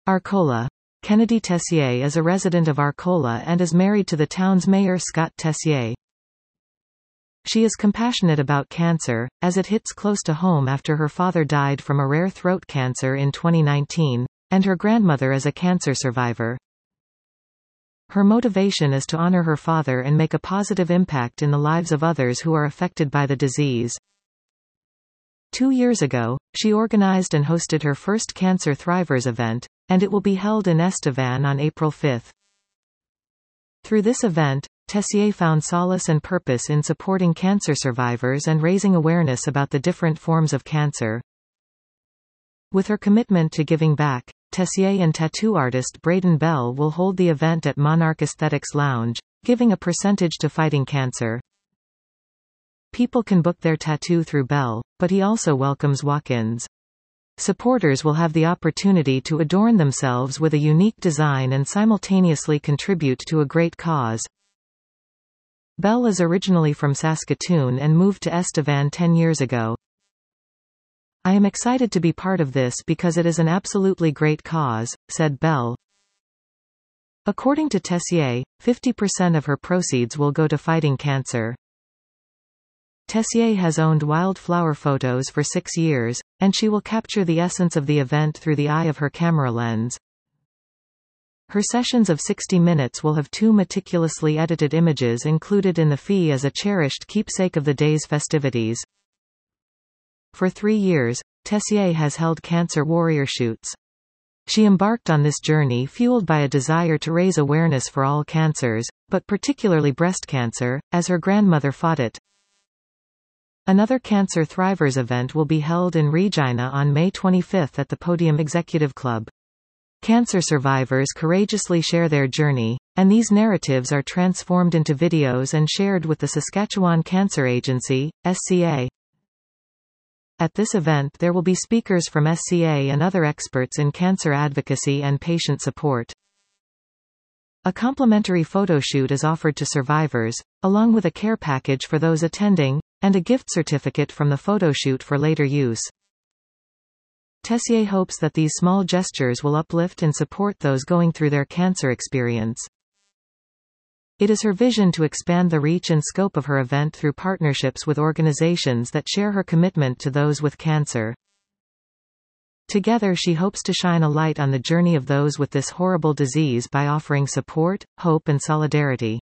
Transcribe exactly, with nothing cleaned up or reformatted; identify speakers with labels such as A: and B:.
A: Arcola. Kennedy Tessier is a resident of Arcola and is married to the town's mayor Scott Tessier. She is compassionate about cancer, as it hits close to home after her father died from a rare throat cancer in twenty nineteen, and her grandmother is a cancer survivor. Her motivation is to honor her father and make a positive impact in the lives of others who are affected by the disease. Two years ago, she organized and hosted her first Cancer Thrivers event, and it will be held in Estevan on April fifth. Through this event, Tessier found solace and purpose in supporting cancer survivors and raising awareness about the different forms of cancer. With her commitment to giving back, Tessier and tattoo artist Braden Bell will hold the event at Monarch Aesthetics Lounge, giving a percentage to fighting cancer. People can book their tattoo through Bell, but he also welcomes walk-ins. Supporters will have the opportunity to adorn themselves with a unique design and simultaneously contribute to a great cause. Bell is originally from Saskatoon and moved to Estevan ten years ago. "I am excited to be part of this because it is an absolutely great cause," said Bell. According to Tessier, fifty percent of her proceeds will go to fighting cancer. Tessier has owned Wildflower Photos for six years, and she will capture the essence of the event through the eye of her camera lens. Her sessions of sixty minutes will have two meticulously edited images included in the fee as a cherished keepsake of the day's festivities. For three years, Tessier has held cancer warrior shoots. She embarked on this journey fueled by a desire to raise awareness for all cancers, but particularly breast cancer, as her grandmother fought it. Another Cancer Thrivers event will be held in Regina on May twenty-fifth at the Podium Executive Club. Cancer survivors courageously share their journey, and these narratives are transformed into videos and shared with the Saskatchewan Cancer Agency, S C A. At this event there will be speakers from S C A and other experts in cancer advocacy and patient support. A complimentary photo shoot is offered to survivors, along with a care package for those attending, and a gift certificate from the photoshoot for later use. Tessier hopes that these small gestures will uplift and support those going through their cancer experience. It is her vision to expand the reach and scope of her event through partnerships with organizations that share her commitment to those with cancer. Together she hopes to shine a light on the journey of those with this horrible disease by offering support, hope and solidarity.